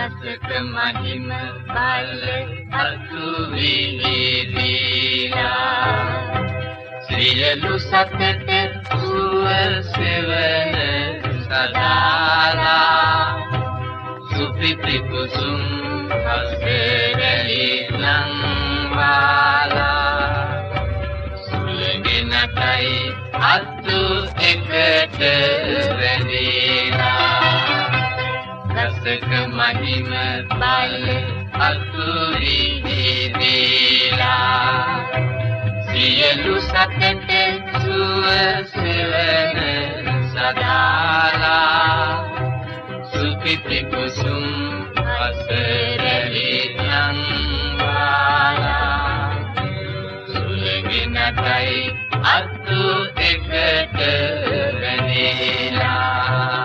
රසක මහිම බල අතු විහිදීලා සියලු සතට සුව සෙවන සදාලා සුපිති කුසුම් හසරලි ලංවාලා සුලගෙනටයි අතු එකට රැඳීලා රසක මහිම බල අතු විහිදීලා සියලු සතට සුව සෙවන සදාලා සුපිති කුසුම් හසරලි ලංවාලා සුලගෙනටයි අතු එකට රැඳීලා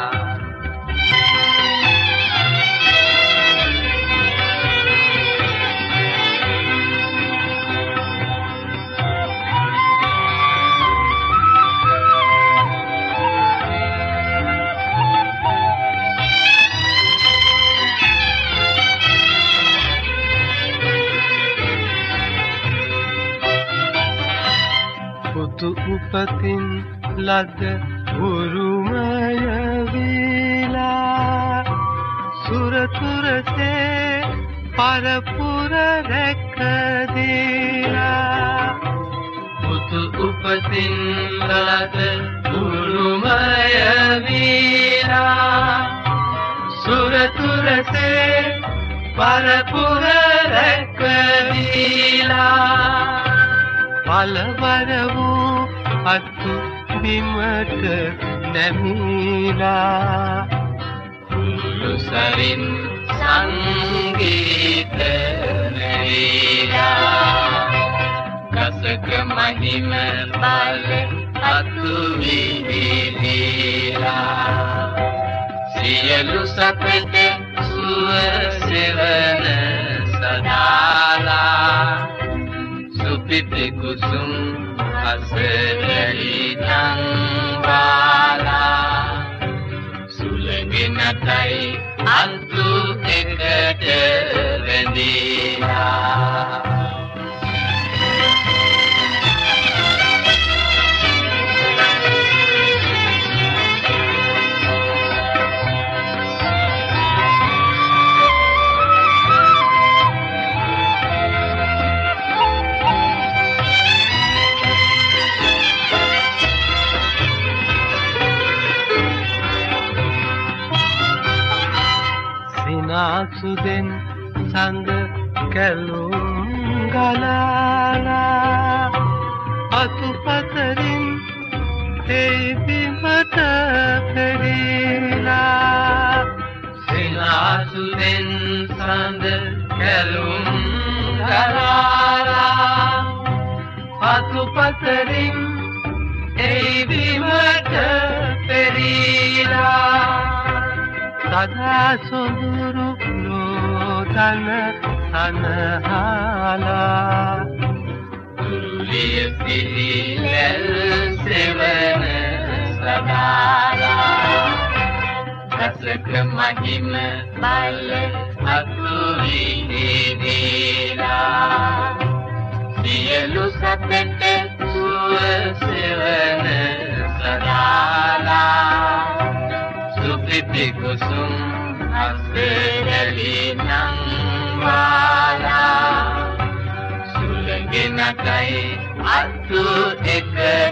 උපතින් ලද උරුමය වීලා සුරතුරසේ පරපුර රැකදීලා පුතු උපතින් ලද උරුමය වීලා සුරතුරසේ පරපුර රැකදීලා පලවර වූ අතු බිමට නැමීලා සරින් සංගීත නැරීලා රසක මහිම බල අතු විහිදීලා සියලු සතට සුව සෙවන සදාලා සුපිති කුසුම් හසරලි ලංවාලා සුලගෙනටයි අතු එකට රැඳීලා සුදෙන් සඳ කැලුම් ගලාලා අතුපතරින් එයි බිමට පෙරීලා සිනාසුදෙන් සඳ කැලුම් ගලාලා අතුපතරින් එයි බිමට පෙරීලා සදා සොඳුරු ලෝතන තනහාලා දුරුලිය සිහිලැල් සෙවන සදාලා රසක මහිම බල අතු විහිදීලා සියලු සතට සුව සෙවන සදාලා සුපිති කුසුම් හසරලි ලංවාලා සුලගෙනටයි අතු එකට